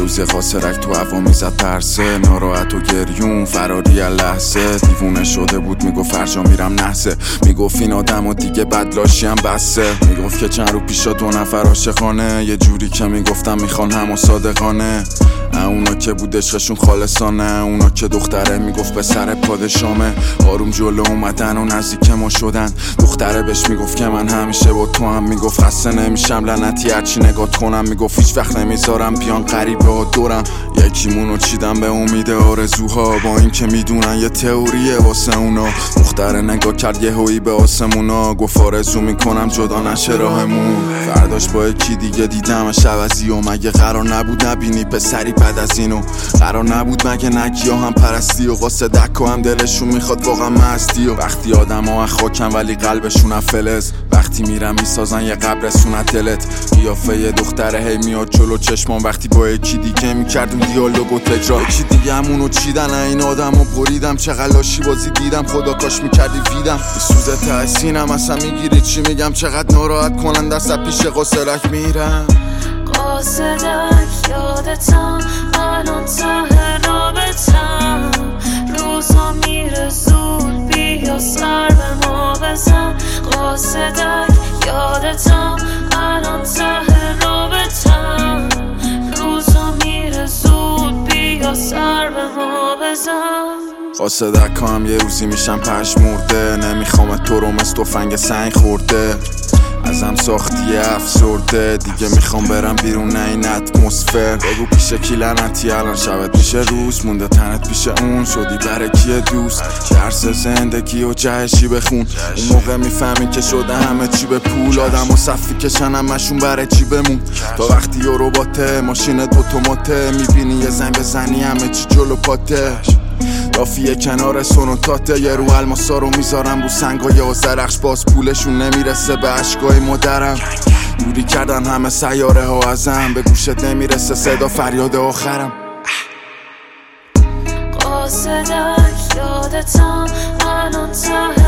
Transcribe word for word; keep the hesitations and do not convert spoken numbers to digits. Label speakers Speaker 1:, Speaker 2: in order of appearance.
Speaker 1: روز قاصرک تو هوا میزد پرسه، ناراحت و گریون فراری لحظه. دیوونه شده بود میگفت فرجا میرم نحسه، میگفت این آدم و دیگه بدلاشی هم بسه. میگفت که چند رو پیشا دو نفر عاشقانه، یه جوری که میگفتم میخوان هم و صادقانه. اونا که بود عشقشون خالصانه، اونا که دختره میگفت به سر پادشامه. آروم جلو اومدن و نزدیک ما شدن، دختره بهش میگفت که من همیشه با تو هم. میگفت خسته نمیشم لعنتی هرچی نگات کنم، میگفت هیچ وقت نمیذارم بیان غریبه ها دورم. یکیمونو چیدم به امید آرزوها، با این که میدونن یه تئوریه واسه اونا. دختره نگاه کرد یه هویی به آسمونا، گفت آرزو میکنم جدا نشه راهمون. فرداش با یکی دیگه دیدمش عوضی، و مگه قرار نبود نبینی پسری بعد از اینو؟ قرار نبود مگه نگی هم پرستی و قصه دکو هم دلشون میخواد واقعا مستی؟ و وقتی آدم ها خاکن ولی قلبشون فلز، وقتی میرم میسازن یه قبرسون دلت. قیافه یه دختره هی میاد جلو چشمان، وقتی با یکی دیگه میکرد اون دیالوگو تکرار. یکی دیگه همونو چیدن این آدم و بریدم، چقدر لاشی بازی دیدم خدا کاش میکردی ویدم. سوزه ته سینم اصلا میگیری چی میگم، چقدر ناراحت کننده است پیش قاصرک میرم.
Speaker 2: قاصدک یادتم الان ته رابطم، روزا میره زود بیا سر به ما بزن. قاصدک یادتم الان ته رابطم، روزا میره زود بیا سر به ما بزن.
Speaker 1: قاصدک هم یه روزی میشم پشمرده، نمیخوام تو رو مثل تفنگ سنگ خورده. ازم ساختی افسرده، دیگه میخوام برم بیرون نه این اتمسفر. بگو پیش کی لعنتی الان شبت میشه روز، مونده تنت پیش اون شدی برای کیه دوست. درس زندگی و جهشی بخون، اون موقع میفهمی که شده همه چی به پول. آدم و صفی کشن همشون برای چی بمون، تا وقتی یه رباته ماشین دوتوماته، میبینی یه زنگ بزنی همه چی جلو پاته. رافیه کنار سونوتاته، یه رو الماسا رو میذارم رو سنگای آذرخش، باز پولشون نمیرسه به عشقای مادرم. دوری کردن همه سیاره ها ازم، به گوشت نمیرسه صدا فریاد آخرم.
Speaker 2: قاصدک یادتم الان ته